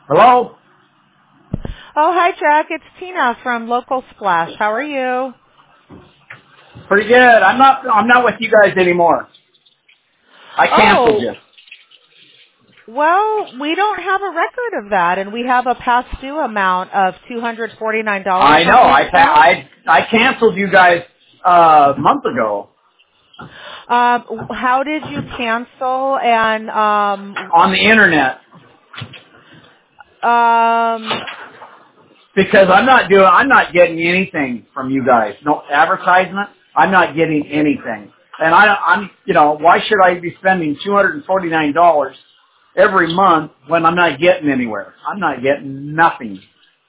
Hello? Oh, hi, Jack. It's Tina from Local Splash. How are you? Pretty good. I'm not with you guys anymore. I canceled Oh, you. well, we don't have a record of that, and we have a past due amount of $249 I know. on the account. I canceled you guys a month ago How did you cancel? And on the internet um, because I'm not getting anything from you guys. No advertisement. I'm not getting anything. And why should I be spending $249 every month when I'm not getting anywhere? I'm not getting nothing.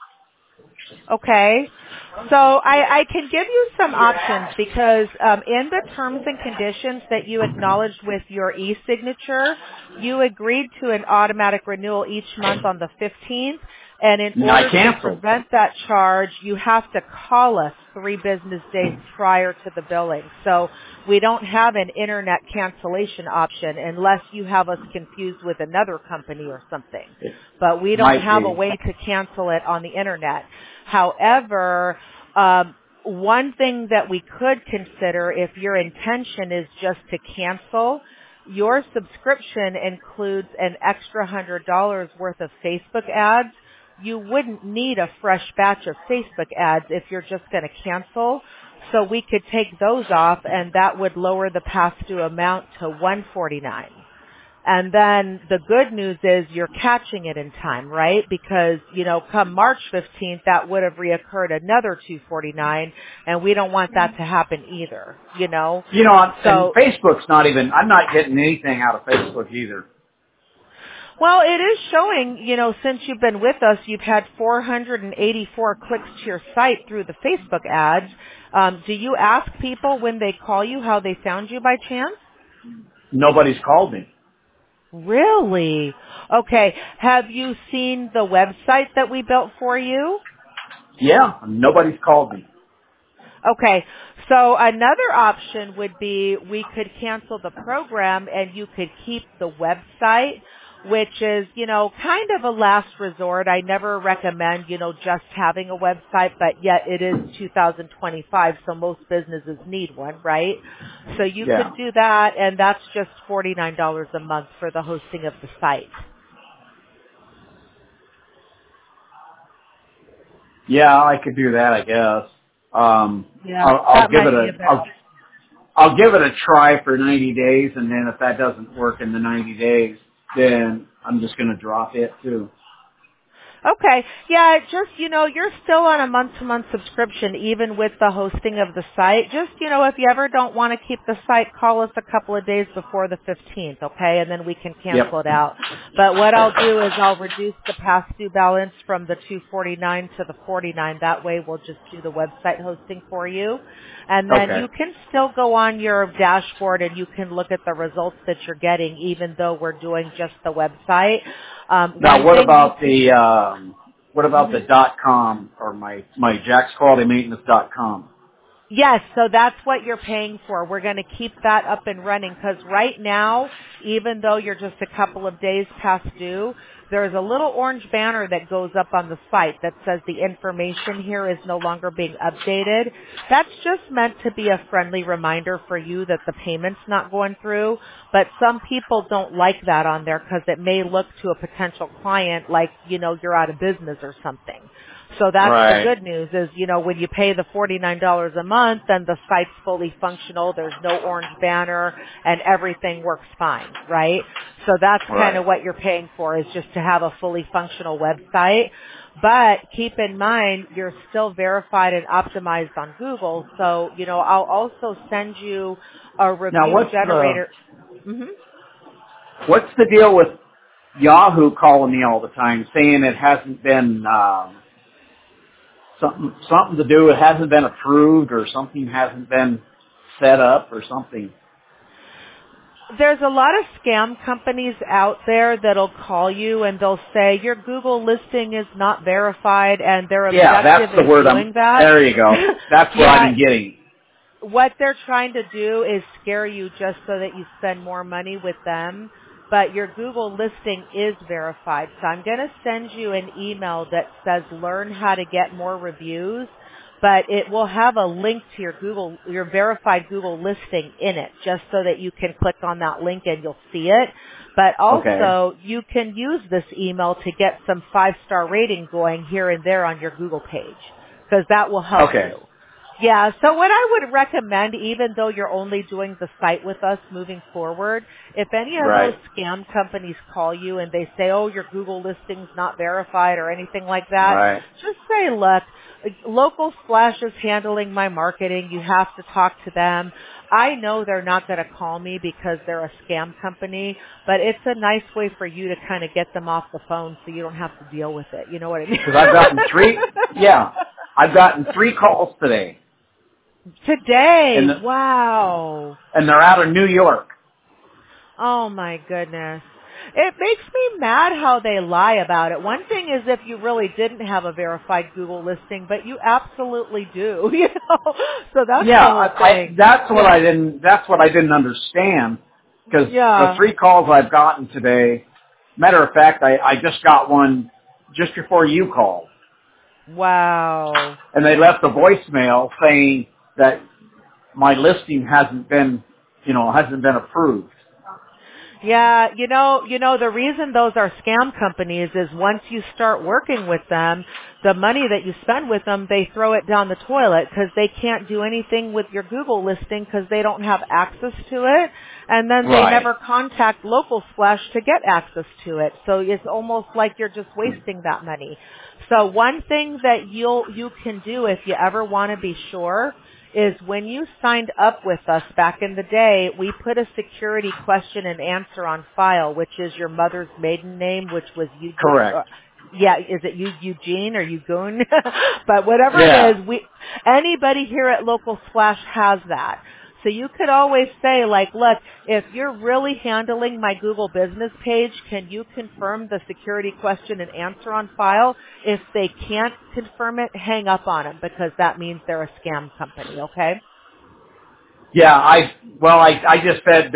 okay. So I can give you some options because in the terms and conditions that you acknowledged with your e-signature, you agreed to an automatic renewal each month on the 15th. And in And I order to canceled. prevent that charge, you have to call us 3 business days prior to the billing. So we don't have an internet cancellation option unless you have us confused with another company or something. It But we don't might have a be. way to cancel it on the internet. However, one thing that we could consider if your intention is just to cancel, your subscription includes an extra $100 worth of Facebook ads. You wouldn't need a fresh batch of Facebook ads if you're just going to cancel. So we could take those off and that would lower the past due amount to $149. And then the good news is you're catching it in time, right? Because, come March 15th, that would have reoccurred another $249, and we don't want that to happen either. And So, Facebook's not even, I'm not getting anything out of Facebook either. well, it is showing, since you've been with us, you've had 484 clicks to your site through the Facebook ads. Do you ask people when they call you how they found you by chance? Nobody's called me. Really? Okay. Have you seen the website that we built for you? Yeah, nobody's called me. Okay. So another option would be we could cancel the program and you could keep the website, which is, kind of a last resort. I never recommend, just having a website, but yet it is 2025, so most businesses need one, right? So you could Yeah. do that, and that's just $49 a month for the hosting of the site. Yeah, I could do that, I guess. Yeah, I'll that give it might be a, a better. I'll give it a try for 90 days, and then if that doesn't work in the 90 days, then I'm just going to drop it too. Okay. Yeah, just, you're still on a month-to-month subscription even with the hosting of the site. Just, if you ever don't want to keep the site, call us a couple of days before the 15th, okay? And then we can cancel Yep. it out. But what I'll do is I'll reduce the past due balance from the 249 to the 49. That way we'll just do the website hosting for you. And then Okay. you can still go on your dashboard and you can look at the results that you're getting even though we're doing just the website. Now, One thing you what about the Mhm. .com or my jacksqualitymaintenance.com? Yes, so that's what you're paying for. We're going to keep that up and running because right now, even though you're just a couple of days past due, there's a little orange banner that goes up on the site that says the information here is no longer being updated. That's just meant to be a friendly reminder for you that the payment's not going through, but some people don't like that on there because it may look to a potential client like, you're out of business or something. So that's the Right. good news is, when you pay the $49 a month, then the site's fully functional, there's no orange banner, and everything works fine, right? So that's kind Right. of what you're paying for is just to have a fully functional website. But keep in mind, you're still verified and optimized on Google. So, I'll also send you a Now, review generator. hmm what's the deal with Yahoo calling me all the time saying it hasn't been something to do, it hasn't been approved or something hasn't been set up or something? There's a lot of scam companies out there that'll call you and they'll say your Google listing is not verified and their Yeah, objective that's the in word. doing that. There you go. That's what I've Yeah, been getting. what they're trying to do is scare you just so that you spend more money with them. but your Google listing is verified. So I'm going to send you an email that says learn how to get more reviews, but it will have a link to your verified Google listing in it, just so that you can click on that link and you'll see it. But Okay. also, you can use this email to get some 5-star rating going here and there on your Google page, because that will help Okay. you. Yeah, so what I would recommend, even though you're only doing the site with us moving forward, if any of those Right. scam companies call you and they say, oh, your Google listing's not verified or anything like that, Right. just say, look, Local Splash is handling my marketing. You have to talk to them. I know they're not going to call me because they're a scam company, but it's a nice way for you to kind of get them off the phone so you don't have to deal with it. You know what I mean? Because I've gotten 3 calls today, Today, and wow. they're out of New York. Oh my goodness. It makes me mad how they lie about it. One thing is if you really didn't have a verified Google listing, but you absolutely do, you know. So that's Yeah, the whole thing. that's what I didn't understand, because the Yeah. 3 calls I've gotten today, matter of fact, I just got one just before you called, Wow. and they left a voicemail saying that my listing hasn't been approved. Yeah, the reason those are scam companies is once you start working with them, the money that you spend with them, they throw it down the toilet because they can't do anything with your Google listing because they don't have access to it. And then they Right. never contact Local Splash to get access to it. So it's almost like you're just wasting that money. So one thing that you can do if you ever want to be sure is when you signed up with us back in the day, we put a security question and answer on file, which is your mother's maiden name, which was Correct. is it Eugene or Eugun? But whatever Yeah. it is, anybody here at Local Splash has that. So you could always say, like, look, if you're really handling my Google business page, can you confirm the security question and answer on file? If they can't confirm it, hang up on them because that means they're a scam company, okay? Yeah, I just said,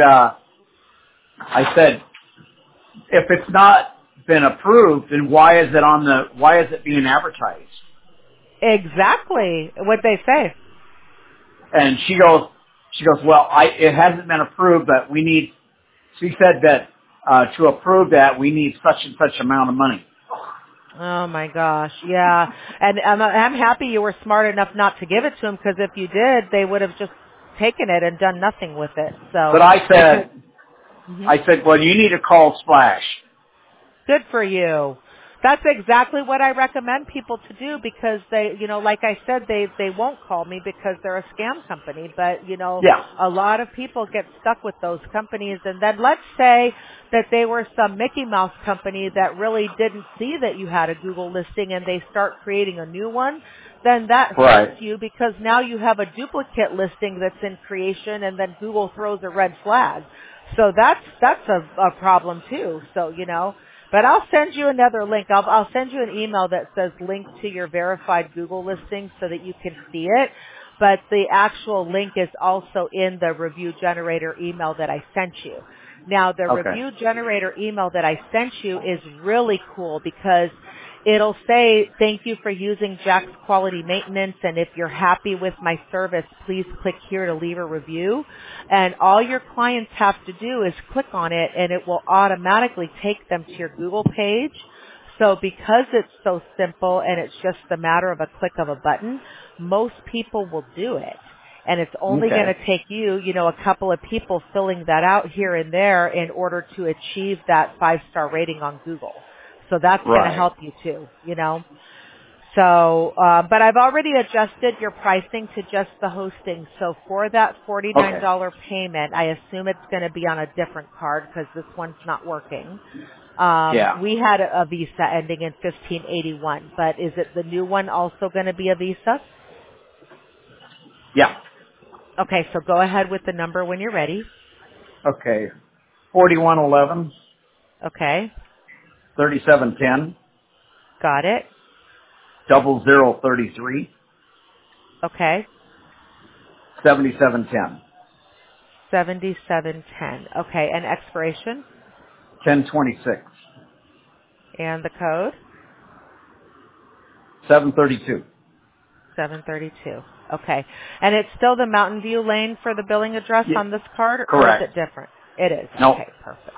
if it's not been approved, then why is it being advertised? Exactly what they say. And she goes, well, it hasn't been approved, but she said that, to approve that, we need such and such amount of money. Oh my gosh, yeah. And I'm happy you were smart enough not to give it to them because if you did, they would have just taken it and done nothing with it. So, But because, mhm. I said, well, you need to call Splash. Good for you. That's exactly what I recommend people to do because they, like I said, they won't call me because they're a scam company. But, Yeah. a lot of people get stuck with those companies. And then let's say that they were some Mickey Mouse company that really didn't see that you had a Google listing and they start creating a new one. Then that hurts Right. you because now you have a duplicate listing that's in creation and then Google throws a red flag. So that's a problem too. So, but I'll send you another link. I'll send you an email that says link to your verified Google listing so that you can see it. But the actual link is also in the review generator email that I sent you. Now the Okay. review generator email that I sent you is really cool because it'll say, thank you for using Jack's Quality Maintenance, and if you're happy with my service, please click here to leave a review. And all your clients have to do is click on it, and it will automatically take them to your Google page. So because it's so simple and it's just a matter of a click of a button, most people will do it. And it's only going Okay. to take you, a couple of people filling that out here and there in order to achieve that 5-star rating on Google. So that's going to Right. help you too, So, but I've already adjusted your pricing to just the hosting. So for that $49 Okay. payment, I assume it's going to be on a different card because this one's not working. Yeah. We had a Visa ending in 1581, but is it the new one also going to be a Visa? Yeah. Okay, so go ahead with the number when you're ready. Okay. 4111 Okay, 3710 got it. 0033 Okay, 7710. 7710. Okay, and expiration? 1026. And the code? 732. 732. Okay. And it's still the Mountain View Lane for the billing address Yeah, on this card, or correct. is it different? It is. Nope. Okay, perfect.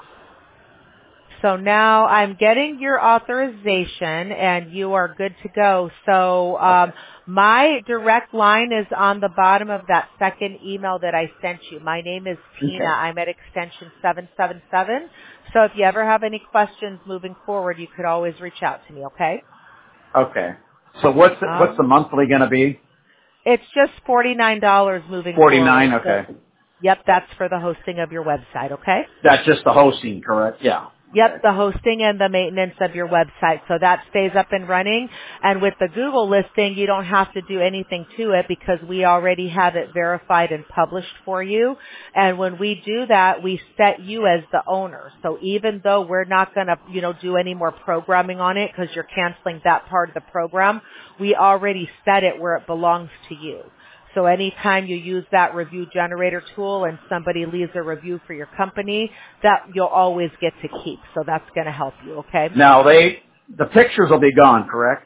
So now I'm getting your authorization, and you are good to go. So my direct line is on the bottom of that second email that I sent you. My name is Tina. Okay. I'm at extension 777. So if you ever have any questions moving forward, you could always reach out to me, okay? Okay. So what's the monthly going to be? It's just $49 moving 49. forward. Okay. So, yep, that's for the hosting of your website, okay? That's just the hosting, correct? Yeah. Okay. Yep, the hosting and the maintenance of your website. So that stays up and running. And with the Google listing, you don't have to do anything to it because we already have it verified and published for you. And when we do that, we set you as the owner. So even though we're not going to, do any more programming on it because you're canceling that part of the program, we already set it where it belongs to you. So anytime you use that review generator tool and somebody leaves a review for your company, that you'll always get to keep. So that's going to help you, okay? Now the pictures will be gone, correct?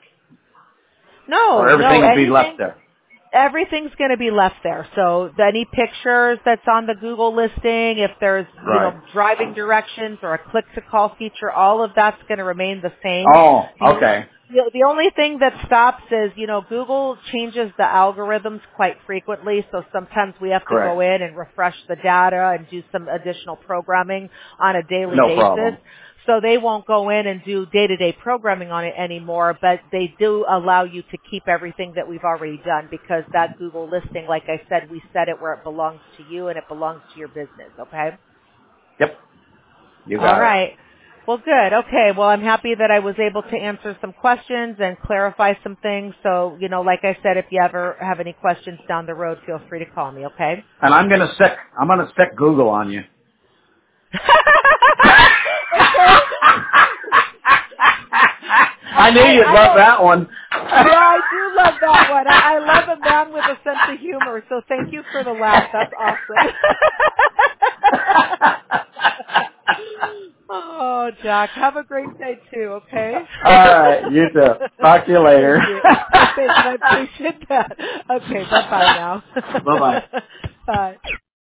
Or everything will be left there. Everything's going to be left there. So any pictures that's on the Google listing, if there's, Right. driving directions or a click-to-call feature, all of that's going to remain the same. Oh, okay. The only thing that stops is, Google changes the algorithms quite frequently, so sometimes we have to Correct. go in and refresh the data and do some additional programming on a daily No basis. problem. So they won't go in and do day-to-day programming on it anymore, but they do allow you to keep everything that we've already done because that Google listing, like I said, we set it where it belongs to you and it belongs to your business, okay? Yep. You got All it. right. Well, good. Okay. Well, I'm happy that I was able to answer some questions and clarify some things. So, like I said, if you ever have any questions down the road, feel free to call me, okay? And I'm gonna stick Google on you. Okay. I knew you'd love that one. Yeah, I do love that one. I love a man with a sense of humor, so thank you for the laugh. That's awesome. Oh, Jack, have a great day too, okay? All right, you too. Talk to you later. Thank you. Thanks, I appreciate that. Okay, bye-bye now. Bye-bye. Bye.